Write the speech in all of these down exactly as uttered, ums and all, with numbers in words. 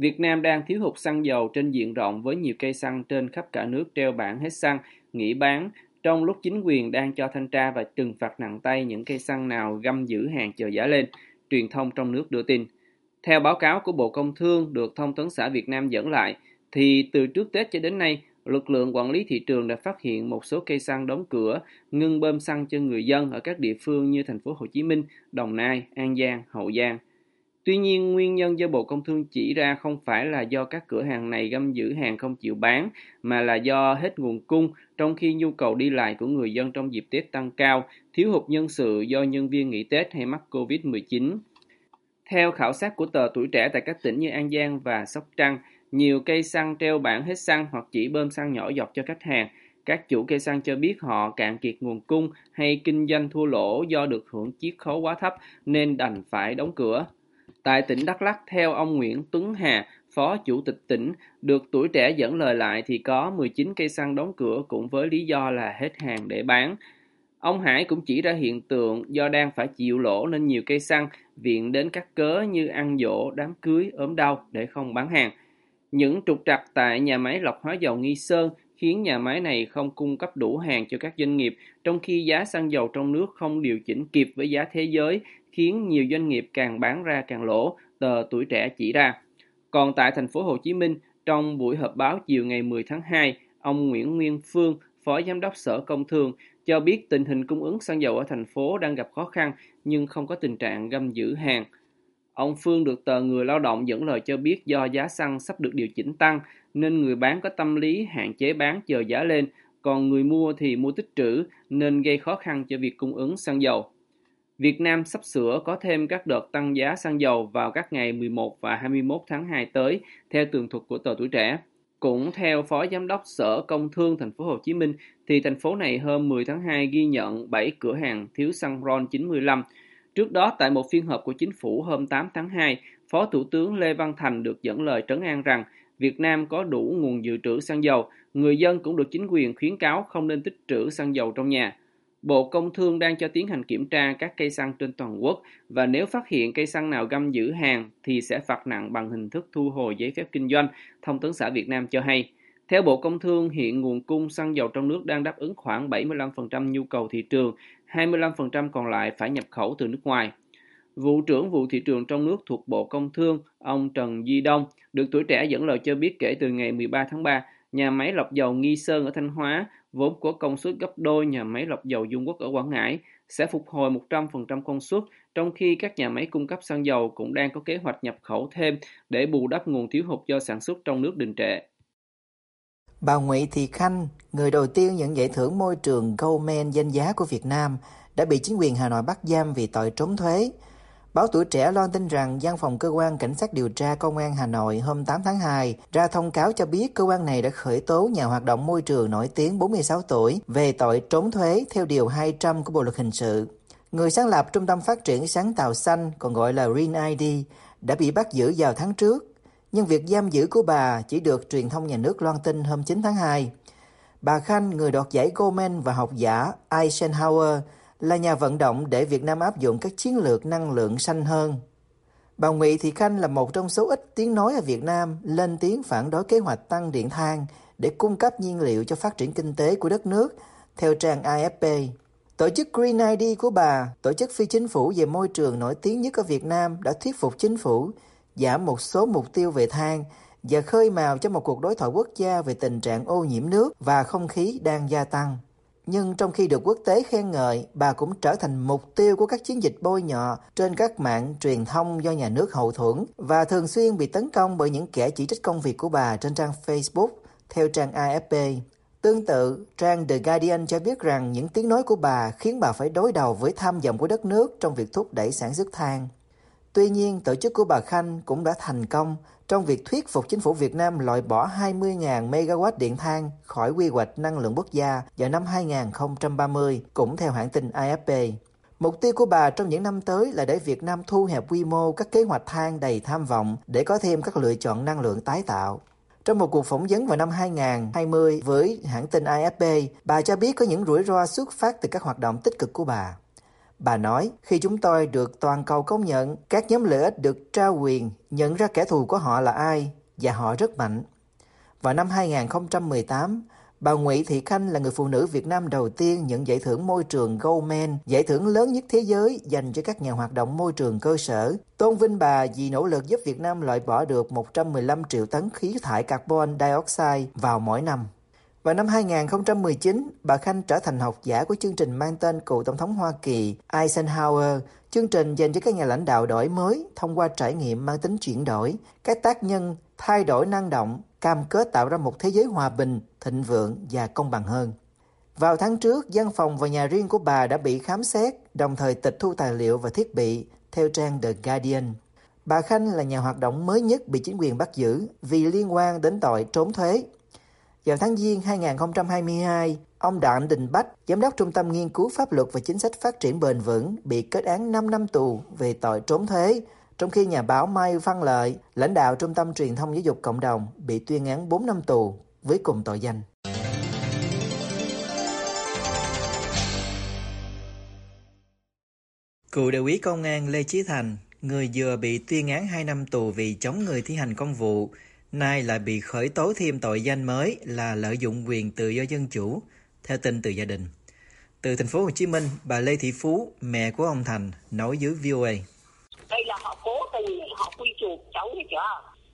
Việt Nam đang thiếu hụt xăng dầu trên diện rộng với nhiều cây xăng trên khắp cả nước treo bảng hết xăng, nghỉ bán, trong lúc chính quyền đang cho thanh tra và trừng phạt nặng tay những cây xăng nào găm giữ hàng chờ giá lên, truyền thông trong nước đưa tin. Theo báo cáo của Bộ Công Thương được Thông tấn xã Việt Nam dẫn lại, thì từ trước Tết cho đến nay, lực lượng quản lý thị trường đã phát hiện một số cây xăng đóng cửa, ngưng bơm xăng cho người dân ở các địa phương như thành phố Hồ Chí Minh, Đồng Nai, An Giang, Hậu Giang. Tuy nhiên, nguyên nhân do Bộ Công Thương chỉ ra không phải là do các cửa hàng này găm giữ hàng không chịu bán, mà là do hết nguồn cung, trong khi nhu cầu đi lại của người dân trong dịp Tết tăng cao, thiếu hụt nhân sự do nhân viên nghỉ Tết hay mắc covid mười chín. Theo khảo sát của tờ Tuổi Trẻ tại các tỉnh như An Giang và Sóc Trăng, nhiều cây xăng treo bảng hết xăng hoặc chỉ bơm xăng nhỏ giọt cho khách hàng. Các chủ cây xăng cho biết họ cạn kiệt nguồn cung hay kinh doanh thua lỗ do được hưởng chiết khấu quá thấp nên đành phải đóng cửa. Tại tỉnh Đắk Lắk, theo ông Nguyễn Tuấn Hà, Phó Chủ tịch tỉnh, được Tuổi Trẻ dẫn lời lại thì có mười chín cây xăng đóng cửa cũng với lý do là hết hàng để bán. Ông Hải cũng chỉ ra hiện tượng do đang phải chịu lỗ nên nhiều cây xăng viện đến các cớ như ăn giỗ, đám cưới, ốm đau để không bán hàng. Những trục trặc tại nhà máy lọc hóa dầu Nghi Sơn khiến nhà máy này không cung cấp đủ hàng cho các doanh nghiệp, trong khi giá xăng dầu trong nước không điều chỉnh kịp với giá thế giới, khiến nhiều doanh nghiệp càng bán ra càng lỗ, tờ Tuổi Trẻ chỉ ra. Còn tại thành phố Hồ Chí Minh, trong buổi họp báo chiều ngày mười tháng hai, ông Nguyễn Nguyên Phương, Phó Giám đốc Sở Công Thương, cho biết tình hình cung ứng xăng dầu ở thành phố đang gặp khó khăn nhưng không có tình trạng găm giữ hàng. Ông Phương được tờ Người Lao động dẫn lời cho biết do giá xăng sắp được điều chỉnh tăng nên người bán có tâm lý hạn chế bán chờ giá lên, còn người mua thì mua tích trữ nên gây khó khăn cho việc cung ứng xăng dầu. Việt Nam sắp sửa có thêm các đợt tăng giá xăng dầu vào các ngày mười một và hai mươi mốt tháng hai tới, theo tường thuật của tờ Tuổi Trẻ. Cũng theo Phó Giám đốc Sở Công Thương thành phố Hồ Chí Minh, thì thành phố này hôm mười tháng hai ghi nhận bảy cửa hàng thiếu xăng RON chín mươi lăm. Trước đó, tại một phiên họp của Chính phủ hôm tám tháng hai, Phó Thủ tướng Lê Văn Thành được dẫn lời trấn an rằng Việt Nam có đủ nguồn dự trữ xăng dầu, người dân cũng được chính quyền khuyến cáo không nên tích trữ xăng dầu trong nhà. Bộ Công Thương đang cho tiến hành kiểm tra các cây xăng trên toàn quốc và nếu phát hiện cây xăng nào găm giữ hàng thì sẽ phạt nặng bằng hình thức thu hồi giấy phép kinh doanh, Thông tấn xã Việt Nam cho hay. Theo Bộ Công Thương, hiện nguồn cung xăng dầu trong nước đang đáp ứng khoảng bảy mươi lăm phần trăm nhu cầu thị trường, hai mươi lăm phần trăm còn lại phải nhập khẩu từ nước ngoài. Vụ trưởng vụ thị trường trong nước thuộc Bộ Công Thương, ông Trần Duy Đông, được Tuổi Trẻ dẫn lời cho biết kể từ ngày mười ba tháng ba, nhà máy lọc dầu Nghi Sơn ở Thanh Hóa, vốn có công suất gấp đôi nhà máy lọc dầu Dung Quất ở Quảng Ngãi, sẽ phục hồi một trăm phần trăm công suất, trong khi các nhà máy cung cấp xăng dầu cũng đang có kế hoạch nhập khẩu thêm để bù đắp nguồn thiếu hụt do sản xuất trong nước đình trệ. Bà Nguyễn Thị Khanh, người đầu tiên nhận giải thưởng môi trường Goldman danh giá của Việt Nam, đã bị chính quyền Hà Nội bắt giam vì tội trốn thuế. Báo Tuổi Trẻ loan tin rằng Văn phòng Cơ quan Cảnh sát điều tra Công an Hà Nội hôm tám tháng hai ra thông cáo cho biết cơ quan này đã khởi tố nhà hoạt động môi trường nổi tiếng bốn mươi sáu tuổi về tội trốn thuế theo Điều hai trăm của Bộ Luật Hình sự. Người sáng lập Trung tâm Phát triển Sáng tạo Xanh, còn gọi là Green i đê, đã bị bắt giữ vào tháng trước. Nhưng việc giam giữ của bà chỉ được truyền thông nhà nước loan tin hôm chín tháng hai. Bà Khanh, người đoạt giải Goldman và học giả Eisenhower, là nhà vận động để Việt Nam áp dụng các chiến lược năng lượng xanh hơn. Bà Nguyễn Thị Khanh là một trong số ít tiếng nói ở Việt Nam lên tiếng phản đối kế hoạch tăng điện than để cung cấp nhiên liệu cho phát triển kinh tế của đất nước, theo trang a ép pê. Tổ chức Green i đê của bà, tổ chức phi chính phủ về môi trường nổi tiếng nhất ở Việt Nam, đã thuyết phục chính phủ giảm một số mục tiêu về than và khơi mào cho một cuộc đối thoại quốc gia về tình trạng ô nhiễm nước và không khí đang gia tăng. Nhưng trong khi được quốc tế khen ngợi, bà cũng trở thành mục tiêu của các chiến dịch bôi nhọ trên các mạng truyền thông do nhà nước hậu thuẫn và thường xuyên bị tấn công bởi những kẻ chỉ trích công việc của bà trên trang Facebook, theo trang a ép pê. Tương tự, trang The Guardian cho biết rằng những tiếng nói của bà khiến bà phải đối đầu với tham vọng của đất nước trong việc thúc đẩy sản xuất than. Tuy nhiên, tổ chức của bà Khanh cũng đã thành công trong việc thuyết phục chính phủ Việt Nam loại bỏ hai mươi nghìn mê-ga-oát điện than khỏi quy hoạch năng lượng quốc gia vào năm hai không ba mươi, cũng theo hãng tin a ép pê. Mục tiêu của bà trong những năm tới là để Việt Nam thu hẹp quy mô các kế hoạch than đầy tham vọng để có thêm các lựa chọn năng lượng tái tạo. Trong một cuộc phỏng vấn vào năm hai không hai không với hãng tin a ép pê, bà cho biết có những rủi ro xuất phát từ các hoạt động tích cực của bà. Bà nói, khi chúng tôi được toàn cầu công nhận, các nhóm lợi ích được trao quyền nhận ra kẻ thù của họ là ai, và họ rất mạnh. Vào năm hai không một tám, bà Nguyễn Thị Khanh là người phụ nữ Việt Nam đầu tiên nhận giải thưởng môi trường Goldman, giải thưởng lớn nhất thế giới dành cho các nhà hoạt động môi trường cơ sở, tôn vinh bà vì nỗ lực giúp Việt Nam loại bỏ được một trăm mười lăm triệu tấn khí thải carbon dioxide vào mỗi năm. Vào năm hai không một chín, bà Khanh trở thành học giả của chương trình mang tên cựu Tổng thống Hoa Kỳ Eisenhower, chương trình dành cho các nhà lãnh đạo đổi mới thông qua trải nghiệm mang tính chuyển đổi, các tác nhân thay đổi năng động, cam kết tạo ra một thế giới hòa bình, thịnh vượng và công bằng hơn. Vào tháng trước, văn phòng và nhà riêng của bà đã bị khám xét, đồng thời tịch thu tài liệu và thiết bị, theo trang The Guardian. Bà Khanh là nhà hoạt động mới nhất bị chính quyền bắt giữ vì liên quan đến tội trốn thuế. Vào tháng Giêng hai không hai hai, ông Đặng Đình Bách, Giám đốc Trung tâm Nghiên cứu Pháp luật và Chính sách Phát triển Bền vững, bị kết án năm năm tù về tội trốn thuế, trong khi nhà báo Mai Văn Lợi, lãnh đạo Trung tâm Truyền thông Giáo dục Cộng đồng, bị tuyên án bốn năm tù với cùng tội danh. Cựu đại úy công an Lê Chí Thành, người vừa bị tuyên án hai năm tù vì chống người thi hành công vụ, nay lại bị khởi tố thêm tội danh mới là lợi dụng quyền tự do dân chủ, theo tin từ gia đình. Từ thành phố Hồ Chí Minh, bà Lê Thị Phú, mẹ của ông Thành, nói với vê o a. Đây là họ cố tình, họ quy chụp cháu thấy chưa?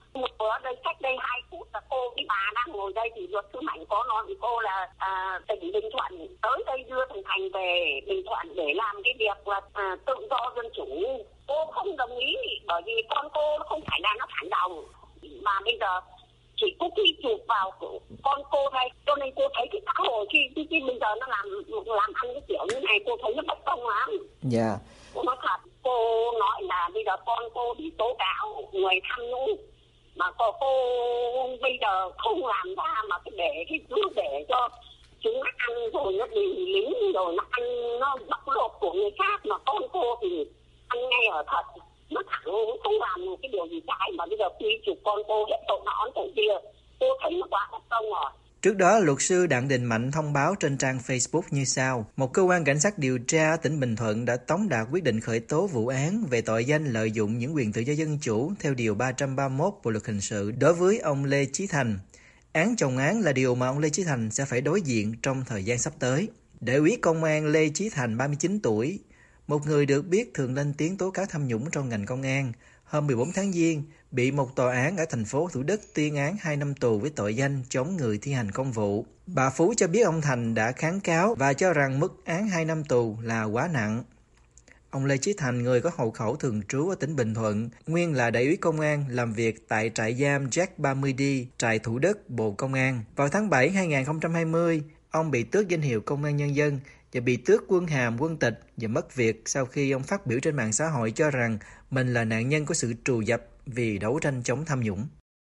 Ở đây cách đây hai phút là cô với bà đang ngồi đây thì luật sư Mạnh có nói với cô là à, tỉnh Bình Thuận tới đây đưa thằng Thành về Bình Thuận để làm cái việc là à, tự do dân chủ. Cô không đồng ý bởi vì con cô nó không phải là nó phản động, mà bây giờ chỉ có quy chụp vào con cô đây, cho nên cô thấy cái xã hội khi, khi, khi bây giờ nó làm làm ăn cái kiểu như này cô thấy nó bất công lắm. Dạ. Yeah. Cô nói thật, cô nói là bây giờ con cô đi tố cáo người tham nhũng mà cô, cô bây giờ không làm ra mà cái để cái cứ để cho chúng nó ăn rồi nó đi lính rồi nó ăn nó bóc lột của người khác, mà con cô thì ăn ngay ở thật, nó thẳng không làm cái điều gì trái mà bây giờ quy chụp con cô hết tội nọ tội kia, cô thấy nó quá bất công rồi. Trước đó, luật sư Đặng Đình Mạnh thông báo trên trang Facebook như sau. Một cơ quan cảnh sát điều tra ở tỉnh Bình Thuận đã tống đạt quyết định khởi tố vụ án về tội danh lợi dụng những quyền tự do dân chủ theo Điều ba trăm ba mươi mốt Bộ Luật Hình sự đối với ông Lê Chí Thành. Án chồng án là điều mà ông Lê Chí Thành sẽ phải đối diện trong thời gian sắp tới. Đại úy công an Lê Chí Thành, ba mươi chín tuổi, một người được biết thường lên tiếng tố cáo tham nhũng trong ngành công an, hôm mười bốn tháng Giêng, bị một tòa án ở thành phố Thủ Đức tuyên án hai năm tù với tội danh chống người thi hành công vụ. Bà Phú cho biết ông Thành đã kháng cáo và cho rằng mức án hai năm tù là quá nặng. Ông Lê Chí Thành, người có hộ khẩu thường trú ở tỉnh Bình Thuận, nguyên là đại úy công an làm việc tại trại giam Jack ba mươi D, trại Thủ Đức, Bộ Công an. Vào tháng bảy năm hai không hai không, ông bị tước danh hiệu Công an Nhân dân và bị tước quân hàm, quân tịch và mất việc sau khi ông phát biểu trên mạng xã hội cho rằng mình là nạn nhân của sự trù dập vì đấu tranh chống tham nhũng.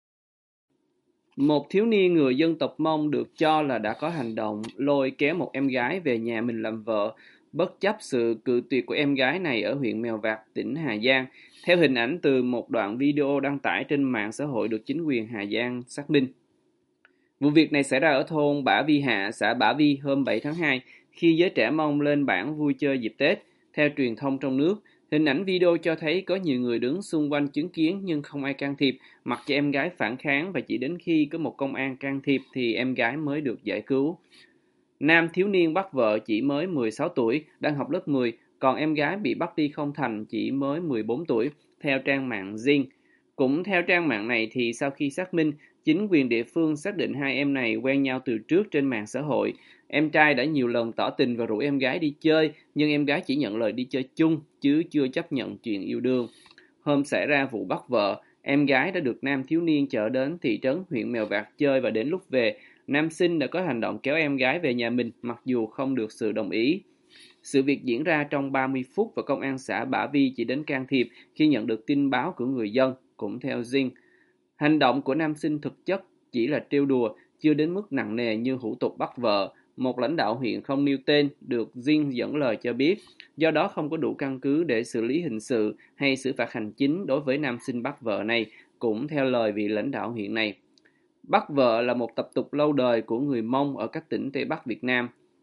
Một thiếu niên người dân tộc Mông được cho là đã có hành động lôi kéo một em gái về nhà mình làm vợ, bất chấp sự cự tuyệt của em gái này ở huyện Mèo Vạc, tỉnh Hà Giang. Theo hình ảnh từ một đoạn video đăng tải trên mạng xã hội được chính quyền Hà Giang xác minh. Vụ việc này xảy ra ở thôn Bả Vi Hạ, xã Bả Vi hôm bảy tháng hai, khi giới trẻ Mông lên bản vui chơi dịp Tết. Theo truyền thông trong nước, hình ảnh video cho thấy có nhiều người đứng xung quanh chứng kiến nhưng không ai can thiệp, mặc cho em gái phản kháng và chỉ đến khi có một công an can thiệp thì em gái mới được giải cứu. Nam thiếu niên bắt vợ chỉ mới mười sáu tuổi, đang học lớp mười, còn em gái bị bắt đi không thành chỉ mới mười bốn tuổi, theo trang mạng Zing. Cũng theo trang mạng này thì sau khi xác minh, chính quyền địa phương xác định hai em này quen nhau từ trước trên mạng xã hội. Em trai đã nhiều lần tỏ tình và rủ em gái đi chơi, nhưng em gái chỉ nhận lời đi chơi chung, chứ chưa chấp nhận chuyện yêu đương. Hôm xảy ra vụ bắt vợ, em gái đã được nam thiếu niên chở đến thị trấn huyện Mèo Vạc chơi và đến lúc về, nam sinh đã có hành động kéo em gái về nhà mình mặc dù không được sự đồng ý. Sự việc diễn ra trong ba mươi phút và công an xã Bả Vi chỉ đến can thiệp khi nhận được tin báo của người dân, cũng theo Zing. Hành động của nam sinh thực chất chỉ là trêu đùa, chưa đến mức nặng nề như hủ tục bắt vợ. Một lãnh đạo huyện không nêu tên được Zing dẫn lời cho biết, do đó không có đủ căn cứ để xử lý hình sự hay xử phạt hành chính đối với nam sinh bắt vợ này, cũng theo lời vị lãnh đạo huyện này. Bắt vợ là một tập tục lâu đời của người Mông ở các tỉnh Tây Bắc Việt Nam.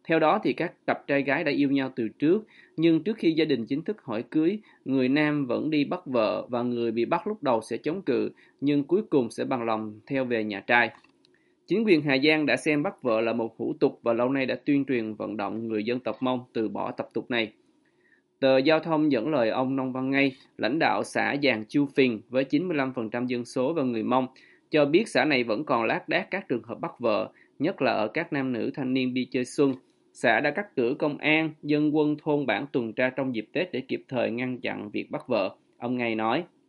Theo đó thì các cặp trai gái đã yêu nhau từ trước, nhưng trước khi gia đình chính thức hỏi cưới, người nam vẫn đi bắt vợ và người bị bắt lúc đầu sẽ chống cự, nhưng cuối cùng sẽ bằng lòng theo về nhà trai. Chính quyền Hà Giang đã xem bắt vợ là một hủ tục và lâu nay đã tuyên truyền vận động người dân tộc Mông từ bỏ tập tục này. Tờ Giao thông dẫn lời ông Nông Văn Ngay, lãnh đạo xã Giàng Chu Phìn với chín mươi lăm phần trăm dân số và người Mông, cho biết xã này vẫn còn lác đác các trường hợp bắt vợ, nhất là ở các nam nữ thanh niên đi chơi xuân. Xã đã cắt cử công an, dân quân thôn bản tuần tra trong dịp Tết để kịp thời ngăn chặn việc bắt vợ. Ông Ngay nói.